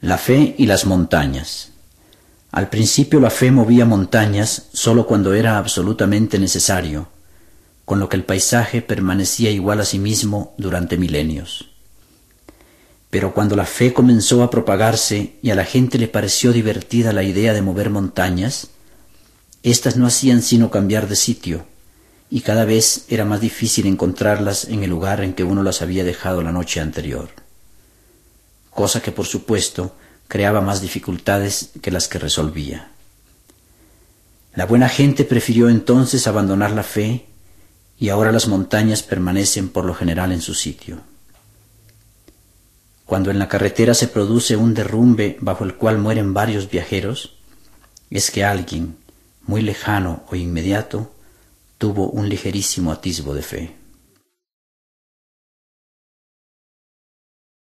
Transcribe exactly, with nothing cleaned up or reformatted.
La fe y las montañas. Al principio la fe movía montañas sólo cuando era absolutamente necesario, con lo que el paisaje permanecía igual a sí mismo durante milenios. Pero cuando la fe comenzó a propagarse y a la gente le pareció divertida la idea de mover montañas, éstas no hacían sino cambiar de sitio, y cada vez era más difícil encontrarlas en el lugar en que uno las había dejado la noche anterior. Cosa que por supuesto creaba más dificultades que las que resolvía. La buena gente prefirió entonces abandonar la fe y ahora las montañas permanecen por lo general en su sitio. Cuando en la carretera se produce un derrumbe bajo el cual mueren varios viajeros, es que alguien, muy lejano o inmediato, tuvo un ligerísimo atisbo de fe.